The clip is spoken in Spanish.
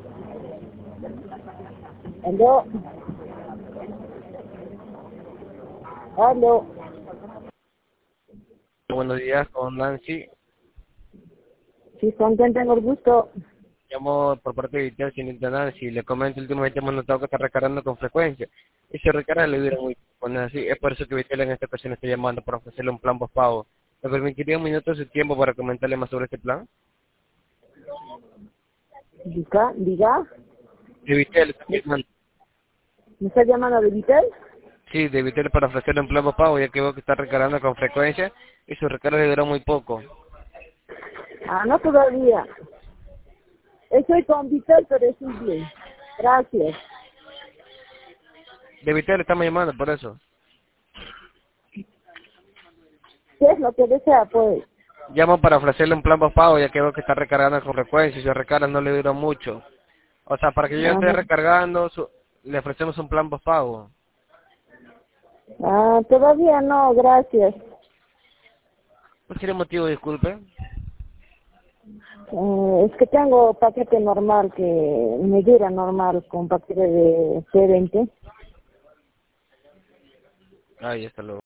Aló. Aló. Buenos días, con Nancy. Sí, ¿con quién tengo el gusto? Llamo por parte de Vitel sin Nancy. Le comento, últimamente hemos notado que está recargando con frecuencia. Y si recarga le dura muy poco, Nancy. Es por eso que Vitel en esta ocasión está llamando para ofrecerle un plan postpago. ¿Me permitiría un minuto de su tiempo para comentarle más sobre este plan? Diga. De Vitel, está ¿Me, llamando. me está llamando de Vitel? Sí, de Vitel para ofrecerle un plan postpago, ya que veo que está recargando con frecuencia y su recarga le dura muy poco. Ah, no todavía. Estoy con Vitel, pero estoy bien. Gracias. De Vitel estamos llamando por eso. ¿Qué es lo que desea, pues? Llamo para ofrecerle un plan postpago, ya que veo que está recargando con frecuencia y su recarga no le dura mucho. O sea, para que yo esté Ajá. recargando, le ofrecemos un plan postpago. Ah, todavía no, gracias. ¿Cuál sería el motivo, disculpe? Es que tengo paquete normal que me dura normal con paquete de C20. Ahí está luego.